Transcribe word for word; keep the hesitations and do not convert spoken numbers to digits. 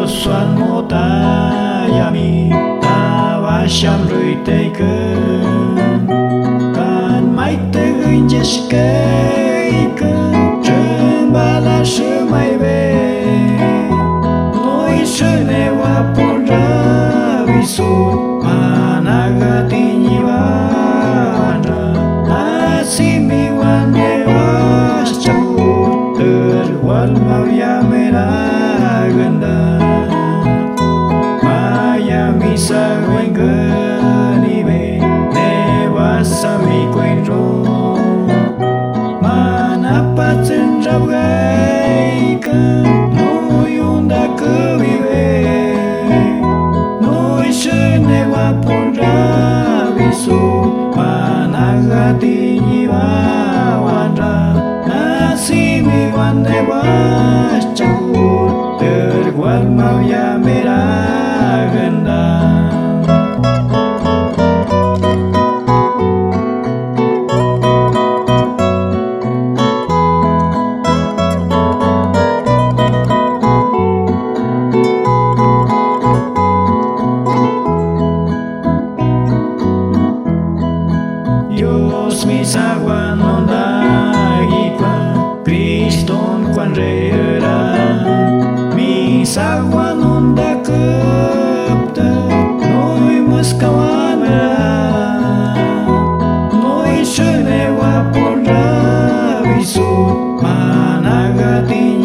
soan motayami tawasham ruiteiken kan maite gângeșcăică Trâmbala și mai ve Noi și ne wapura visu managati vara Asimi wane waschapur Terwal mawya mera ganda Maya misa wengani be Nevasami kwenro Manapatin rabgaică Noi unda că vive Noi și ne wapura visu managati vara Asimi wane waschapur Terwal mawya mera ganda Dios misawa nondagikwa Kriston kwan reera Misawa nondakăptă Noi măscaoamea Noi și ne wapura visu managati